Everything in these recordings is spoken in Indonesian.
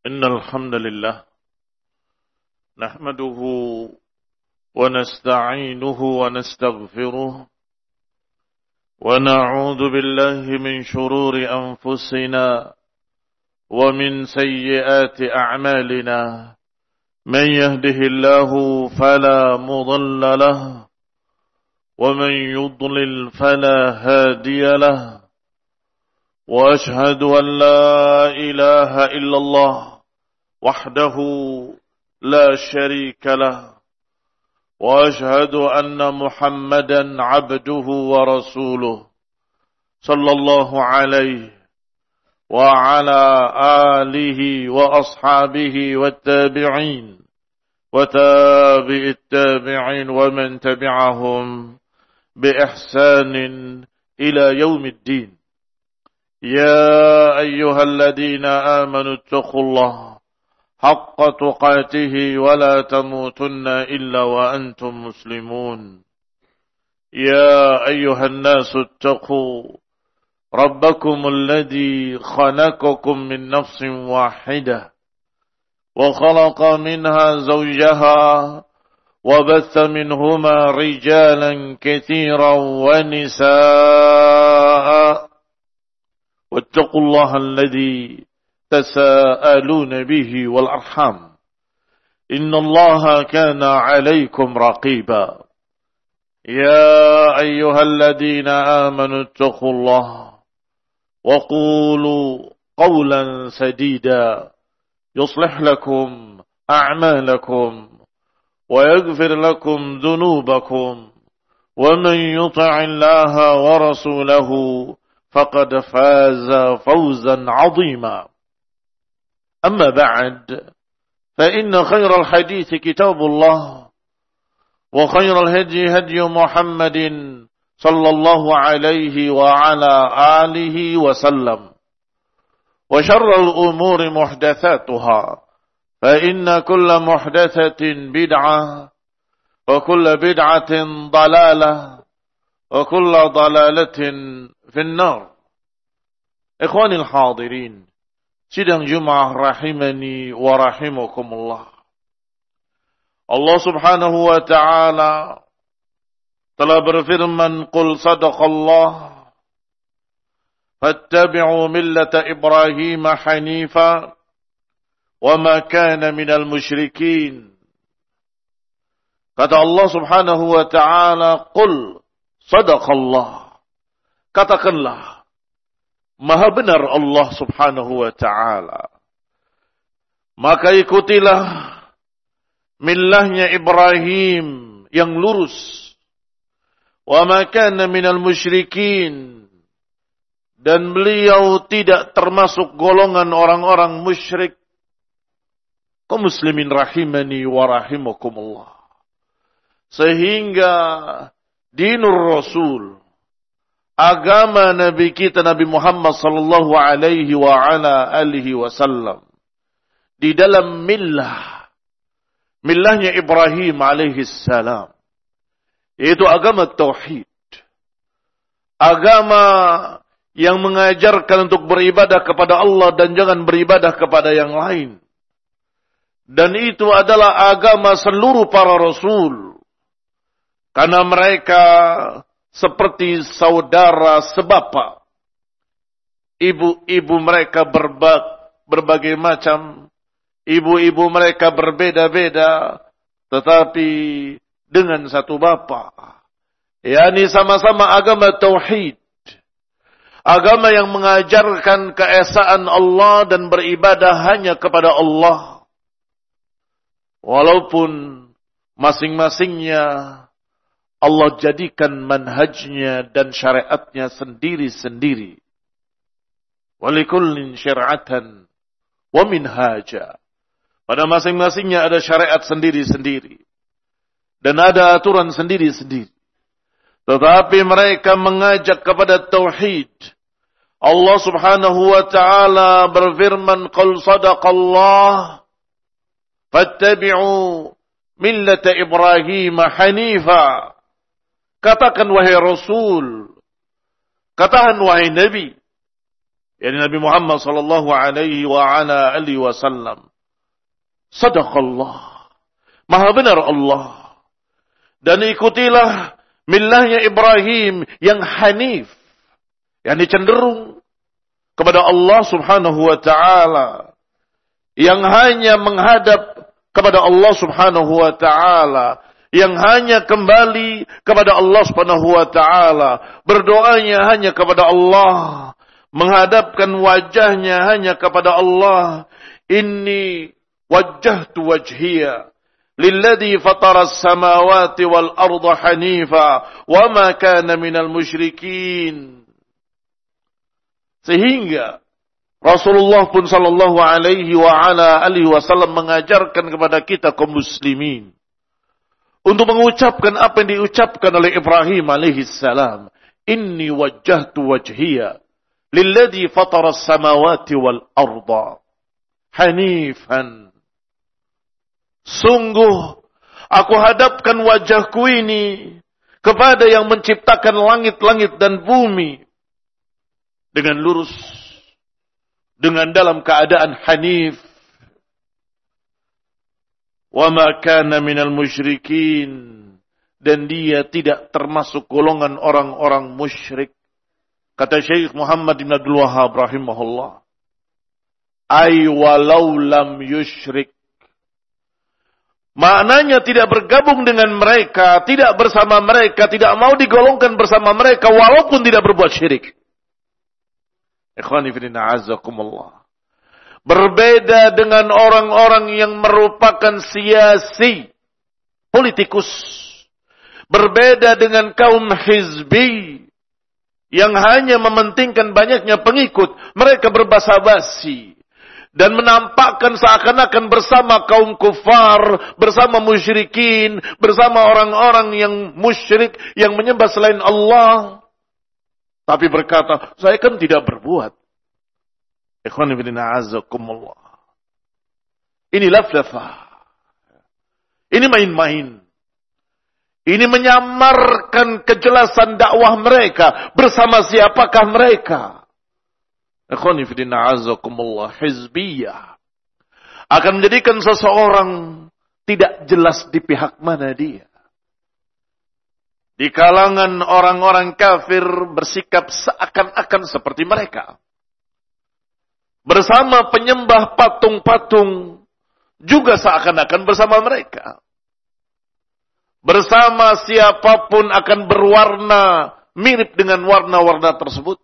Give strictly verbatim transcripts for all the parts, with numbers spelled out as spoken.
إن الحمد لله نحمده ونستعينه ونستغفره ونعوذ بالله من شرور أنفسنا ومن سيئات أعمالنا من يهده الله فلا مضل له ومن يضلل فلا هادي له وأشهد أن لا إله إلا الله وحده لا شريك له وأشهد أن محمدا عبده ورسوله صلى الله عليه وعلى آله وأصحابه والتابعين وتابع التابعين ومن تبعهم بإحسان إلى يوم الدين. يا أيها الذين آمنوا اتقوا الله حق تقاته ولا تموتن إلا وأنتم مسلمون. يا أيها الناس اتقوا ربكم الذي خلقكم من نفس واحدة وخلق منها زوجها وبث منهما رجالا كثيرا ونساء واتقوا الله الذي تساءلون به والأرحام إن الله كان عليكم رقيبا. يا أيها الذين آمنوا اتقوا الله وقولوا قولا سديدا يصلح لكم أعمالكم ويغفر لكم ذنوبكم ومن يطع الله ورسوله فقد فاز فوزا عظيما. أما بعد فإن خير الحديث كتاب الله وخير الهدي هدي محمد صلى الله عليه وعلى آله وسلم وشر الأمور محدثاتها فإن كل محدثة بدعة وكل بدعة ضلالة وكل ضلالة في النار. إخواني الحاضرين, sidang Jumat rahimani wa rahimakumullah. Allah Subhanahu wa ta'ala telah berfirman, "Qul sadaqallah fattabi'u millata Ibrahim hanifa wa ma kana minal musyrikin." Kata Allah Subhanahu wa ta'ala, "Qul sadaqallah." Katakanlah, maha benar Allah Subhanahu wa ta'ala. Maka ikutilah millahnya Ibrahim yang lurus. Wa ma kana minal musyrikin. Dan beliau tidak termasuk golongan orang-orang musyrik. Kaum muslimin rahimani wa rahimakumullah. Sehingga dinur Rasul, agama Nabi kita Nabi Muhammad sallallahu alaihi wa ala alihi wasallam di dalam millah millahnya Ibrahim alaihi salam, yaitu agama tauhid, agama yang mengajarkan untuk beribadah kepada Allah dan jangan beribadah kepada yang lain. Dan itu adalah agama seluruh para rasul, karena mereka seperti saudara sebapa. Ibu-ibu mereka berba, berbagai macam. Ibu-ibu mereka berbeda-beda. Tetapi dengan satu bapa. yakni sama-sama agama tauhid. Agama yang mengajarkan keesaan Allah dan beribadah hanya kepada Allah. Walaupun masing-masingnya Allah jadikan manhajnya dan syariatnya sendiri-sendiri. Walikullin syar'atan wa minhaja. Pada masing-masingnya ada syariat sendiri-sendiri. Dan ada aturan sendiri-sendiri. Tetapi mereka mengajak kepada tauhid. Allah Subhanahu wa ta'ala berfirman, "Qul sadaqallah fattabi'u millata Ibrahim hanifa." Katakan wahai Rasul, katakan wahai Nabi, yakni Nabi Muhammad sallallahu alaihi wa ala alihi wasallam. Sadaqallah. Maha benar Allah. Dan ikutilah millahnya Ibrahim yang hanif, yakni cenderung kepada Allah Subhanahu wa taala, yang hanya menghadap kepada Allah Subhanahu wa taala, yang hanya kembali kepada Allah Subhanahu wa taala, berdoanya hanya kepada Allah, menghadapkan wajahnya hanya kepada Allah. Inni wajjahtu wajhiya lilladzi fatara as-samawati wal arda hanifa wa ma kana minal musyrikin. Sehingga Rasulullah pun sallallahu alaihi wa ala alihi wasallam mengajarkan kepada kita kaum muslimin untuk mengucapkan apa yang diucapkan oleh Ibrahim alaihi salam. Inni wajjahtu wajhiya lilladzi fatara as-samawati wal arda hanifan. Sungguh aku hadapkan wajahku ini kepada yang menciptakan langit-langit dan bumi dengan lurus, dengan dalam keadaan hanif. Wa ma kana minal musyrikin, dan dia tidak termasuk golongan orang-orang musyrik. Kata Syekh Muhammad bin Abdul Wahhab rahimahullah, ay walau lam yusyrik, maknanya tidak bergabung dengan mereka, tidak bersama mereka, tidak mau digolongkan bersama mereka walaupun tidak berbuat syirik. Ikhwani fillah azakumullah. Berbeda dengan orang-orang yang merupakan siasi, politikus. Berbeda dengan kaum hizbi yang hanya mementingkan banyaknya pengikut. Mereka berbasa-basi dan menampakkan seakan-akan bersama kaum kufar, bersama musyrikin, bersama orang-orang yang musyrik, yang menyembah selain Allah. Tapi berkata, saya kan tidak berbuat. Ikhwan ibn a'azakumullah. Ini laflafah. Ini main-main. Ini menyamarkan kejelasan dakwah mereka. Bersama siapakah mereka? Ikhwan ibn a'azakumullah. Hizbiyah akan menjadikan seseorang tidak jelas di pihak mana dia. Di kalangan orang-orang kafir bersikap seakan-akan seperti mereka. Bersama penyembah patung-patung juga seakan-akan bersama mereka. Bersama siapapun akan berwarna mirip dengan warna-warna tersebut.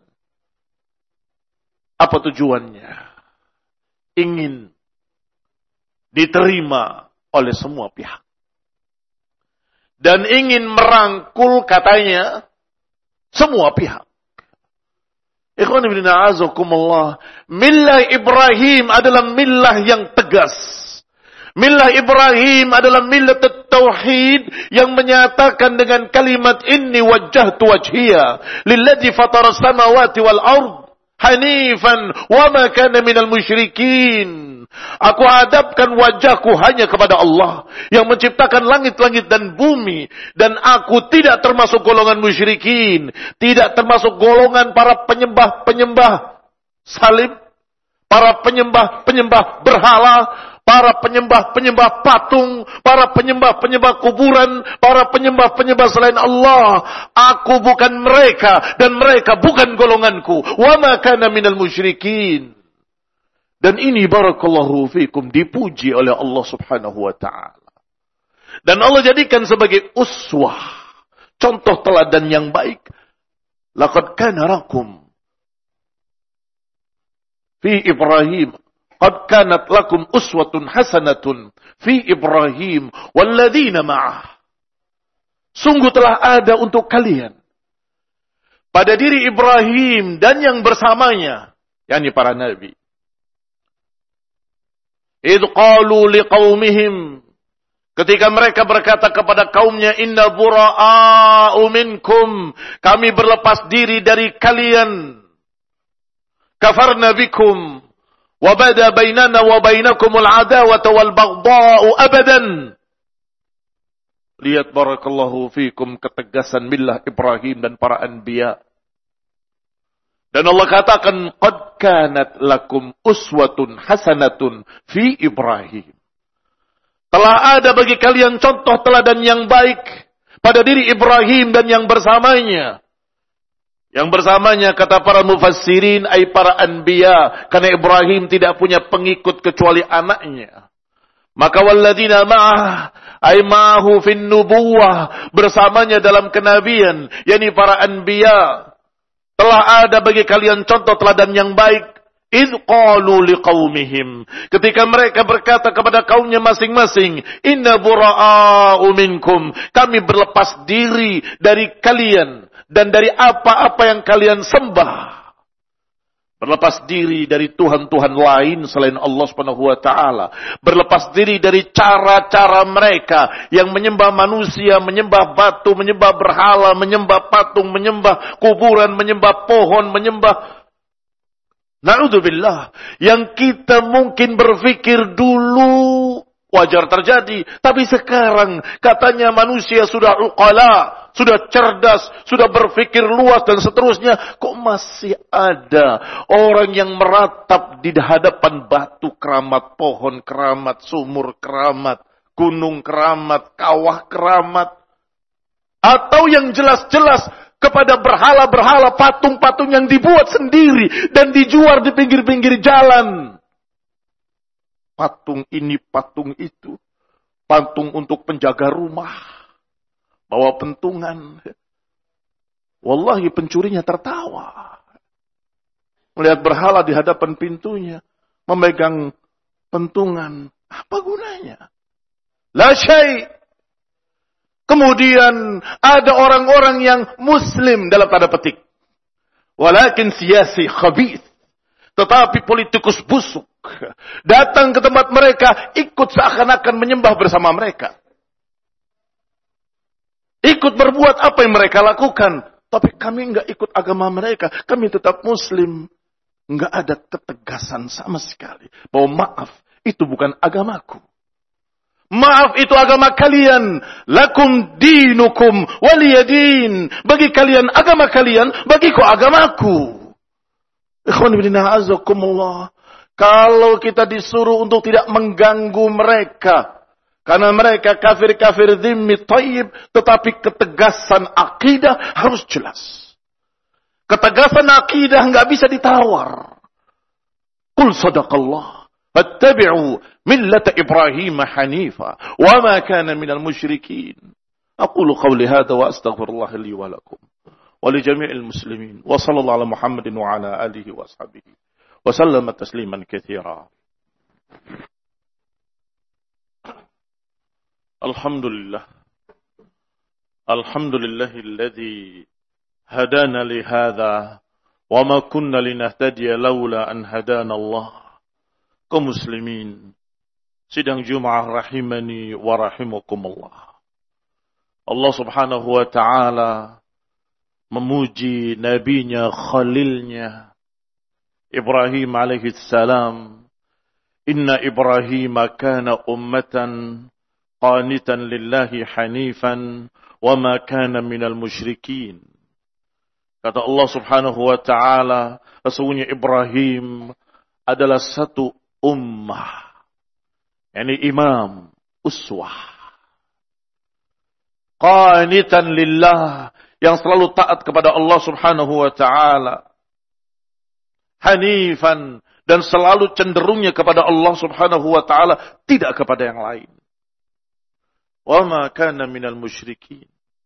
Apa tujuannya? Ingin diterima oleh semua pihak. Dan ingin merangkul katanya semua pihak. Ikhwan ibn a'azakumullah. Millah Ibrahim adalah millah yang tegas. Millah Ibrahim adalah millah tauhid yang menyatakan dengan kalimat inni wajjahtu wajhiya lilladzi fatara samawati wal ard hanifan wa ma kana minal musyrikin. Aku hadapkan wajahku hanya kepada Allah yang menciptakan langit-langit dan bumi, dan aku tidak termasuk golongan musyrikin, tidak termasuk golongan para penyembah-penyembah salib, para penyembah-penyembah berhala, para penyembah-penyembah patung, para penyembah-penyembah kuburan, para penyembah-penyembah selain Allah. Aku bukan mereka dan mereka bukan golonganku. Wa ma kana minal musyrikin. Dan ini barakallahu fikum dipuji oleh Allah Subhanahu wa taala. Dan Allah jadikan sebagai uswah, contoh teladan yang baik. Laqad kana lakum fi Ibrahim qad kanat lakum uswatun hasanatun fi Ibrahim walladzina ma'ah. Sungguh telah ada untuk kalian pada diri Ibrahim dan yang bersamanya, yakni para nabi. Idh qalu liqaumihim, ketika mereka berkata kepada kaumnya, inna bura'a'u minkum, kami berlepas diri dari kalian. Kafarna bikum, wa bada bainana wa bainakumul adawata wal baghdha'u abadan. Lihat barakallahu fikum ketegasan millah Ibrahim dan para anbiya. Dan Allah katakan, qad kanat lakum uswatun hasanatun fi Ibrahim. Telah ada bagi kalian contoh teladan yang baik pada diri Ibrahim dan yang bersamanya. Yang bersamanya kata para mufassirin ay para anbiya, karena Ibrahim tidak punya pengikut kecuali anaknya. Maka walladzina ma'ah ay ma'ahu fin nubuwah, bersamanya dalam kenabian, yakni para anbiya. Telah ada bagi kalian contoh teladan yang baik. Idh qalu liqaumihim, ketika mereka berkata kepada kaumnya masing-masing, inna bura'a'u minkum, kami berlepas diri dari kalian dan dari apa-apa yang kalian sembah. Berlepas diri dari Tuhan-Tuhan lain selain Allah Subhanahu wa taala. Berlepas diri dari cara-cara mereka yang menyembah manusia, menyembah batu, menyembah berhala, menyembah patung, menyembah kuburan, menyembah pohon, menyembah na'udzubillah, yang kita mungkin berpikir dulu wajar terjadi, tapi sekarang katanya manusia sudah uqala, sudah cerdas, sudah berpikir luas dan seterusnya, kok masih ada orang yang meratap di hadapan batu keramat, pohon keramat, sumur keramat, gunung keramat, kawah keramat, atau yang jelas-jelas kepada berhala-berhala, patung-patung yang dibuat sendiri dan dijual di pinggir-pinggir jalan. Patung ini, patung itu. Patung untuk penjaga rumah. Bawa pentungan. Wallahi pencurinya tertawa. Melihat berhala di hadapan pintunya. Memegang pentungan. Apa gunanya? La syai'. Kemudian ada orang-orang yang muslim dalam tanda petik. Walakin siyasi khabith. Tetapi politikus busuk. Datang ke tempat mereka, ikut seakan-akan menyembah bersama mereka. Ikut berbuat apa yang mereka lakukan. Tapi kami enggak ikut agama mereka. Kami tetap muslim. Enggak ada ketegasan sama sekali. Bahwa maaf, itu bukan agamaku. Maaf, itu agama kalian. Lakum dinukum waliyadin. Bagi kalian agama kalian, bagiku agamaku. Ikhwan fillah azakumullah. Kalau kita disuruh untuk tidak mengganggu mereka, karena mereka kafir-kafir dhimmi tayyib, tetapi ketegasan akidah harus jelas. Ketegasan akidah enggak bisa ditawar. Qul sadaqallah. Fattabi'u millata Ibrahim hanifa wa ma kana minal musyrikin. Aqulu qawli hadha wa astaghfirullah li wa lakum wa li jami'il muslimin wa sallallahu ala Muhammadin wa ala alihi wa ashabihi wa sallama tasliman katsira. Alhamdulillah. Alhamdulillahilladzi hadana li hadha wa ma kunna linahtadiya laula an hadana Allah. Kaum muslimin, sidang Jumat rahimani wa rahimakumullah. Allah subhanahu wa ta'ala memuji nabinya, khalilnya, Ibrahim alaihi salam. Inna Ibrahim kana ummatan qanitan lillahi hanifan wa ma kana minal musyrikin. Kata Allah subhanahu wa ta'ala, sesungguhnya Ibrahim adalah satu ummah, yakni imam, uswah, qanitan lillah, yang selalu taat kepada Allah subhanahu wa ta'ala, hanifan, dan selalu cenderungnya kepada Allah subhanahu wa ta'ala, tidak kepada yang lain. Wa ma kana minal musyrikin,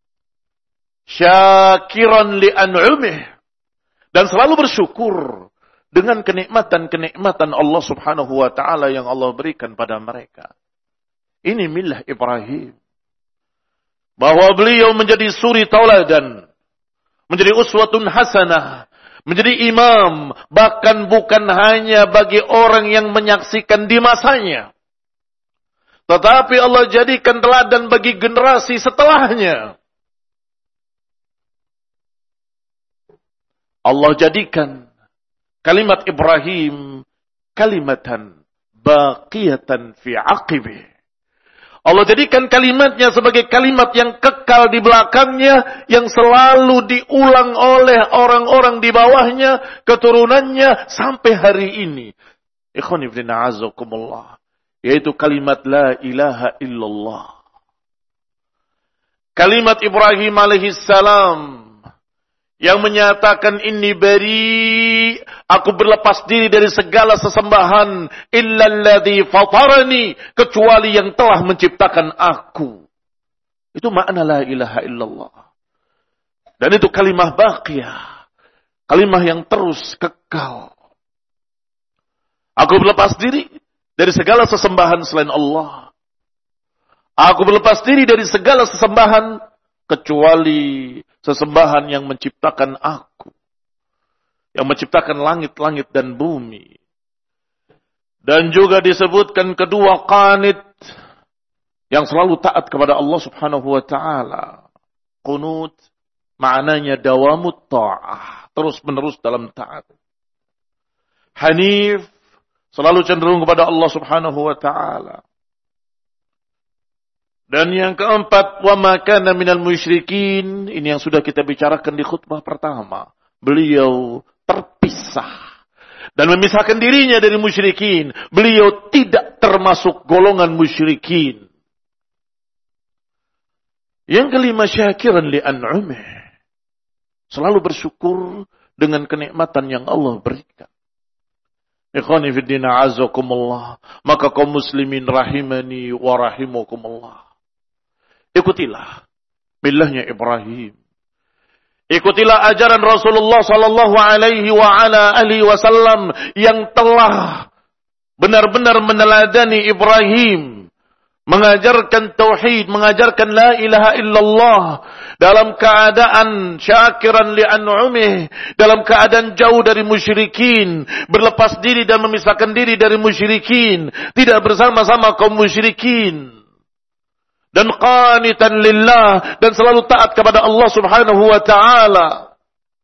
syakiran li an'umih, dan selalu bersyukur dengan kenikmatan-kenikmatan Allah subhanahu wa ta'ala yang Allah berikan pada mereka. Ini milah Ibrahim. Bahwa beliau menjadi suri tauladan. Menjadi uswatun hasanah. Menjadi imam. Bahkan bukan hanya bagi orang yang menyaksikan di masanya. Tetapi Allah jadikan teladan bagi generasi setelahnya. Allah jadikan kalimat Ibrahim kalimatan baqiyatan fi aqibih. Allah jadikan kalimatnya sebagai kalimat yang kekal di belakangnya, yang selalu diulang oleh orang-orang di bawahnya, keturunannya, sampai hari ini. Ikhwan fillah a'azzakumullah. Yaitu kalimat la ilaha illallah. Kalimat Ibrahim alaihissalam yang menyatakan inni bari, aku berlepas diri dari segala sesembahan, illalladzi fatarani, kecuali yang telah menciptakan aku. Itu makna la ilaha illallah. Dan itu kalimah baqiyah, kalimah yang terus kekal. Aku berlepas diri dari segala sesembahan selain Allah. Aku berlepas diri dari segala sesembahan kecuali sesembahan yang menciptakan aku. Yang menciptakan langit-langit dan bumi. Dan juga disebutkan kedua qanit. Yang selalu taat kepada Allah subhanahu wa ta'ala. Qunut maknanya dawamut ta'ah. Terus menerus dalam taat. Hanif selalu cenderung kepada Allah subhanahu wa ta'ala. Dan yang keempat, wa ma kana minal musyrikin, ini yang sudah kita bicarakan di khutbah pertama. Beliau terpisah dan memisahkan dirinya dari musyrikin. Beliau tidak termasuk golongan musyrikin. Yang kelima, syakiran li an'umih. Selalu bersyukur dengan kenikmatan yang Allah berikan. Ikhwani fid din a'azzakumullah. Maka kaum muslimin rahimani wa rahimakumullah. Ikutilah millahnya Ibrahim. Ikutilah ajaran Rasulullah sallallahu alaihi wa ala alihi wasallam yang telah benar-benar meneladani Ibrahim, mengajarkan tauhid, mengajarkan la ilaha illallah dalam keadaan syakiran li an'umih, dalam keadaan jauh dari musyrikin, berlepas diri dan memisahkan diri dari musyrikin, tidak bersama-sama kaum musyrikin. Dan qanitan lillah, dan selalu taat kepada Allah subhanahu wa ta'ala.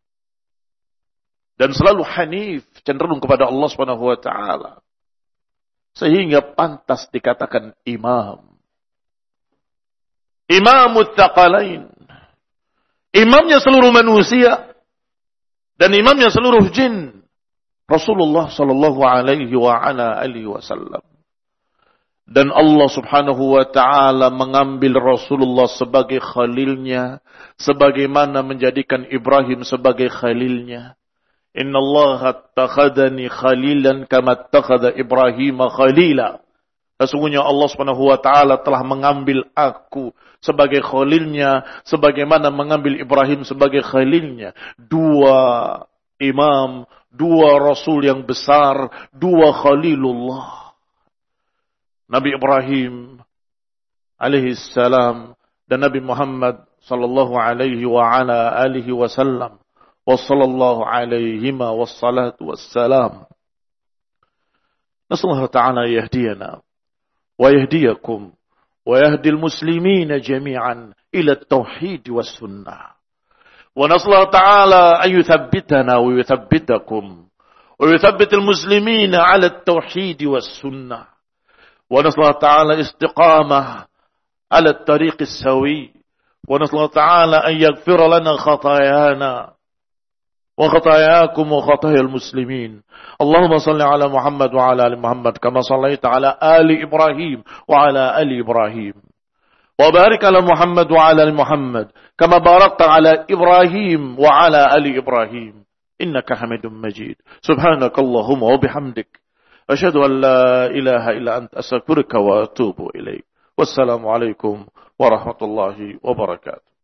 Dan selalu hanif, cenderung kepada Allah subhanahu wa ta'ala. Sehingga pantas dikatakan imam. Imamut thaqalain. Imamnya seluruh manusia. Dan imamnya seluruh jin. Rasulullah sallallahu alaihi wa ala alihi wasallam. Dan Allah subhanahu wa ta'ala mengambil Rasulullah sebagai khalilnya. Sebagaimana menjadikan Ibrahim sebagai khalilnya. Inna Allah attakhadani khalilan kama attakhada Ibrahim khalila. Sesungguhnya Allah subhanahu wa ta'ala telah mengambil aku sebagai khalilnya. Sebagaimana mengambil Ibrahim sebagai khalilnya. Dua imam, dua Rasul yang besar, dua khalilullah. Nabi Ibrahim alaihi salam dan Nabi Muhammad sallallahu alaihi wa ala alihi wasallam wa sallallahu alaihima wassalatu wassalam. Nasallahu ta'ala yahdiyana wa yahdiyakum wa yahdil muslimina jami'an ila at-tauhid was sunnah. Wa nasallahu ta'ala an yuthabbitana wa yuthabbitakum wa yuthabbital muslimina ala at-tauhid was sunnah. ونسأل الله تعالى استقامة على الطريق السوي ونسأل الله تعالى أن يغفر لنا خطايانا وخطاياكم وخطايا المسلمين اللهم صل على محمد وعلى آل محمد كما صليت على آل إبراهيم وعلى آل إبراهيم وبارك على محمد وعلى آل محمد كما باركت على إبراهيم وعلى آل إبراهيم إنك حميد مجيد سبحانك اللهم وبحمدك أشهد أن لا إله إلا أنت أستغفرك وأتوب إليك والسلام عليكم ورحمة الله وبركاته.